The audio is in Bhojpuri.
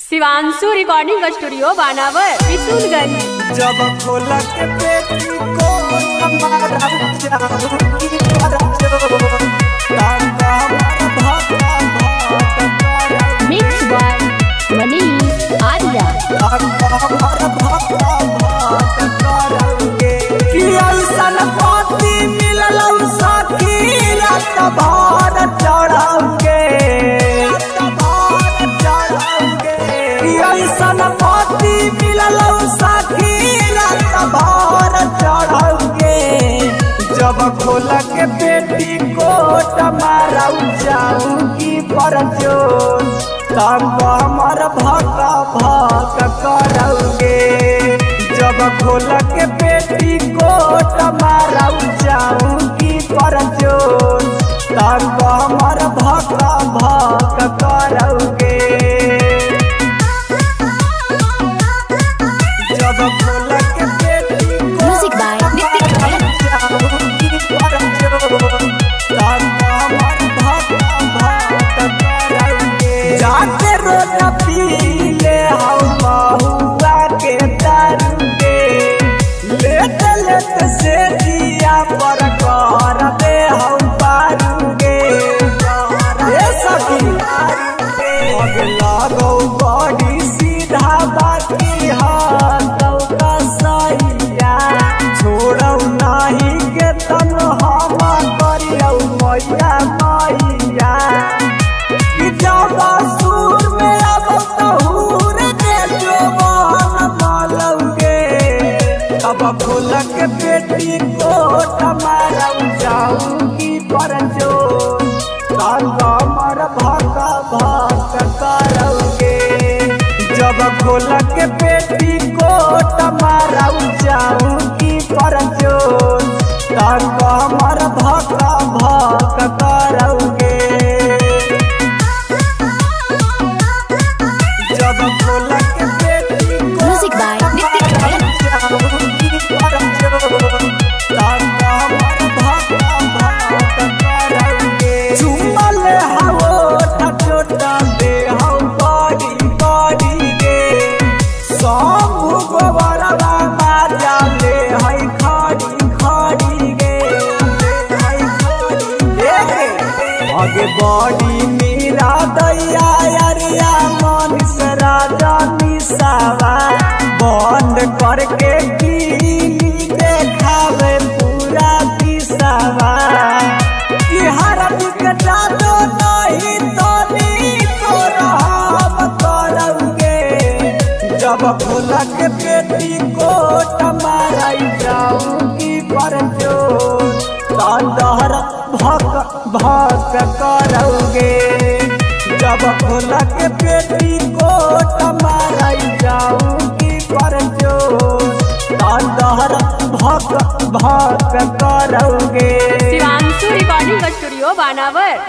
Shivanshu recording studio Banawar Kishunganj. जब खोला के पेटी को हमारा जाऊंगी मिक्स बाय मनीष आर्या। जब खोला के पेटी को हमारा जाऊंगी परजोर तब हमार भक भक करोगे। जब खोला के पेटी को हमारा जाऊंगी परजोर तब हमार भक भक करोगे। जब खोला के पेटी म्यूजिक बाय जाके रोज पीले हम बहुआ के दारूगे लेते लेते से दिया पर कर दे हम पारूगे। ये सभी लगो बड़ी सीधा बाकी हाथों का सैया छोड़ो नहीं के तन हम करियो मैया मैया। जब सुर में अब तहूर दे जो मन मालोगे अब खोल के पेटी को हमारा जाऊंगी परजो कमर भक भक करोगे। जब खोल के पेटी को हमारा जाऊंगी परजो कमर भक भक करोगे। जब खोला के पेटी म्यूजिक बाय चुमल हवो ठोटा दे हम बड़ी बड़ी गे सब गोबरवा माजा ले हई खड़ी खड़ी गे आगे बड़ी मीरा दैया अरिया मनीष राजा निसावा बंद करके कीली देखावे पूरा दिशावा कि हर बिकटा दो नहीं तो हम करोगे। जब खोला के पेटी को हमारा जाऊंगी परजोर दहर भक भक करोगे। जब खोला के पेटी को हमारा जाऊंगी परजोर दहर भक भक करोगे। शिवांशु रिकॉर्डिंग स्टूडियो बानावर।